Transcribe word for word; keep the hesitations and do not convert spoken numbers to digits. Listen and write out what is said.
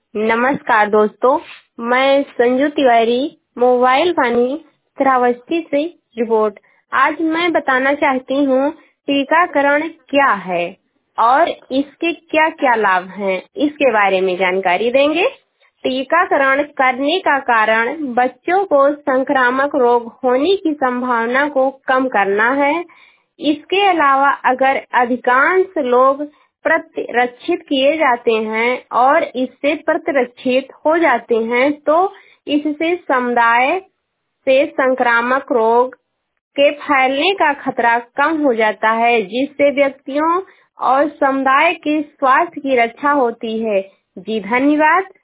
नमस्कार दोस्तों, मैं संजू तिवारी मोबाइल वानी श्रावस्ती से रिपोर्ट। आज मैं बताना चाहती हूँ टीकाकरण क्या है और इसके क्या क्या लाभ हैं, इसके बारे में जानकारी देंगे। टीकाकरण करने का कारण बच्चों को संक्रामक रोग होने की संभावना को कम करना है। इसके अलावा अगर अधिकांश लोग प्रतिरक्षित किए जाते हैं और इससे प्रतिरक्षित हो जाते हैं तो इससे समुदाय से संक्रामक रोग के फैलने का खतरा कम हो जाता है, जिससे व्यक्तियों और समुदाय के स्वास्थ्य की रक्षा होती है। जी धन्यवाद।